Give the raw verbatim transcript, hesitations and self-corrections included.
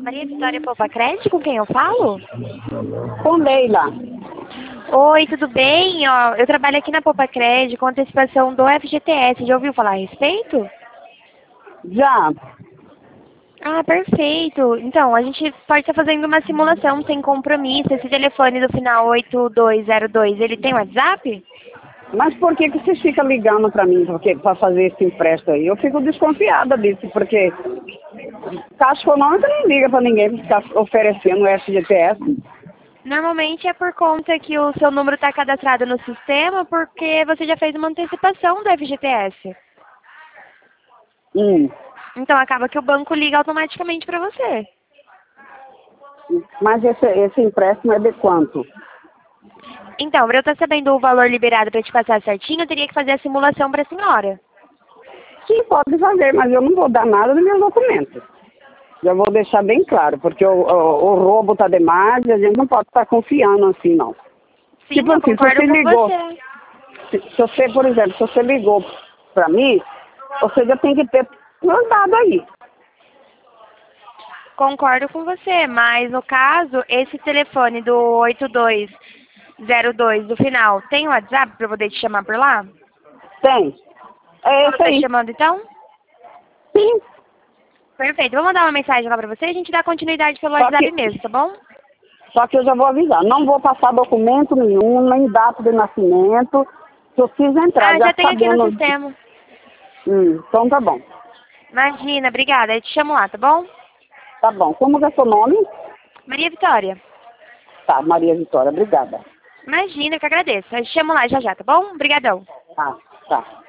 Maria Vitória Popacred, com quem eu falo? Com Leila. Oi, tudo bem? Ó, eu trabalho aqui na Popacred com antecipação do F G T S. Já ouviu falar a respeito? Já. Ah, perfeito. Então, a gente pode estar fazendo uma simulação sem compromisso. Esse telefone do final oito dois zero dois, ele tem WhatsApp? Mas por que que você fica ligando para mim para fazer esse empréstimo aí? Eu fico desconfiada disso, porque Caixa Econômica não liga para ninguém ficar oferecendo o F G T S. Normalmente é por conta que o seu número está cadastrado no sistema porque você já fez uma antecipação do F G T S. Hum. Então acaba que o banco liga automaticamente para você. Mas esse, esse empréstimo é de quanto? Então, para eu estar sabendo o valor liberado para te passar certinho, eu teria que fazer a simulação para a senhora. Sim, pode fazer, mas eu não vou dar nada dos meus documentos. Já vou deixar bem claro, porque o, o, o roubo está demais e a gente não pode estar confiando assim, não. Sim, tipo eu assim, se concordo você com ligou, você. se, se você, por exemplo, se você ligou para mim, você já tem que ter mandado aí. Concordo com você, mas no caso, esse telefone do oito dois zero dois do final, tem WhatsApp para eu poder te chamar por lá? Tem. É Posso esse estar te aí. chamando então? Sim. Perfeito, vou mandar uma mensagem lá para você e a gente dá continuidade pelo Só WhatsApp que, mesmo, tá bom? só que eu já vou avisar, não vou passar documento nenhum, nem data de nascimento. Eu preciso entrar, Ah, já já tem aqui no sabendo. sistema. Hum, então tá bom. Imagina, obrigada, eu te chamo lá, tá bom? Tá bom. Como que é seu nome? Maria Vitória. Tá, Maria Vitória, obrigada. Imagina, eu que agradeço. Eu te chamo lá já já, tá bom? Obrigadão. Tá, tá.